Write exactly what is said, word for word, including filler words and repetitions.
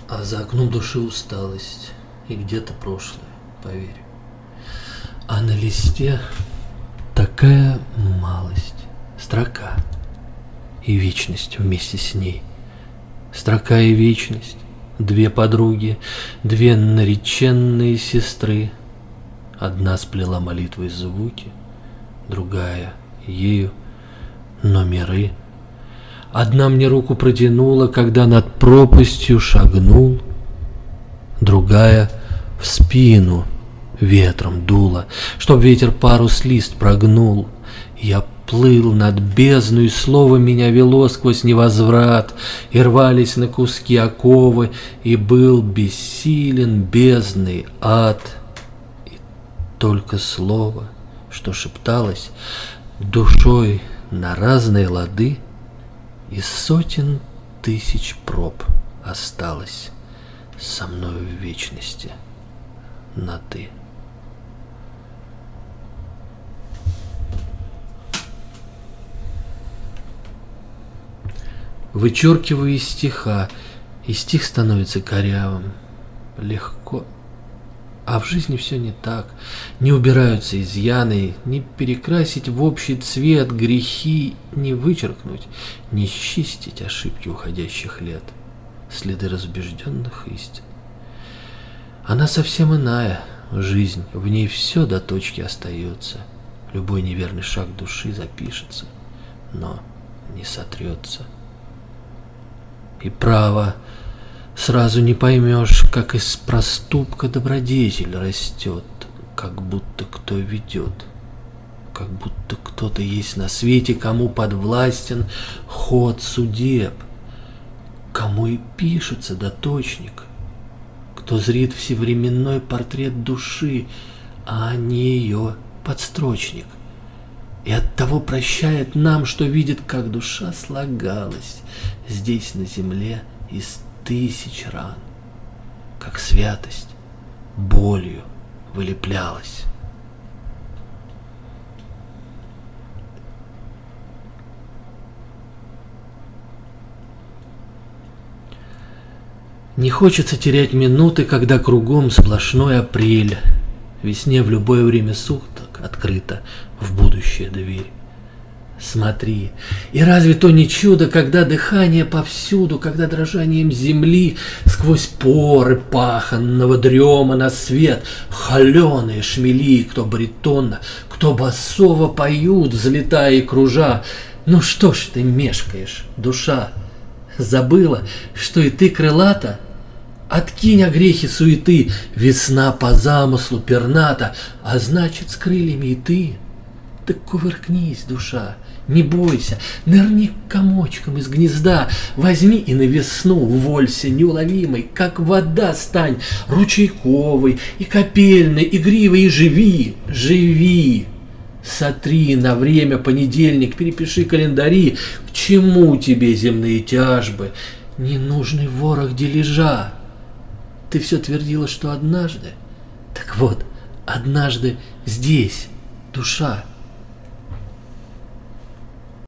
А за окном души усталость и где-то прошлое, поверь. А на листе такая малость, строка и вечность вместе с ней. Строка и вечность, две подруги, две нареченные сестры. Одна сплела молитвой звуки, другая ею номеры. Одна мне руку протянула, когда над пропастью шагнул, другая в спину ветром дула, чтоб ветер парус лист прогнул. Я плыл над бездной, слово меня вело сквозь невозврат, и рвались на куски оковы, и был бессилен бездный ад. И только слово, что шепталось душой на разные лады, из сотен тысяч проб осталось со мною в вечности на «ты». Вычеркиваю из стиха, и стих становится корявым. Легко. А в жизни все не так. Не убираются изъяны, не перекрасить в общий цвет грехи, не вычеркнуть, не счистить ошибки уходящих лет, следы разбежденных истин. Она совсем иная, жизнь, в ней все до точки остается. Любой неверный шаг души запишется, но не сотрется. И право, сразу не поймешь, как из проступка добродетель растет, как будто кто ведет, как будто кто-то есть на свете, кому подвластен ход судеб, кому и пишется доточник, кто зрит всевременной портрет души, а не ее подстрочник, и оттого прощает нам, что видит, как душа слагалась здесь на земле из тысяч ран, как святость болью вылеплялась. Не хочется терять минуты, когда кругом сплошной апрель. Весне в любое время суток открыта в будущее дверь. Смотри, и разве то не чудо, когда дыхание повсюду, когда дрожанием земли сквозь поры паханного дрема на свет холеные шмели, кто баритонно, кто басово поют, взлетая и кружа. Ну что ж ты мешкаешь, душа? Забыла, что и ты крылата? Откинь огрехи суеты, весна по замыслу перната, а значит с крыльями и ты. Так кувыркнись, душа, не бойся, нырни комочком из гнезда, возьми и на весну уволься неуловимой, как вода стань, ручейковой и капельной, игривой, и живи, живи. Сотри на время понедельник, перепиши календари, к чему тебе земные тяжбы, ненужный ворох дележа. Ты все твердила, что однажды, так вот, однажды здесь, душа,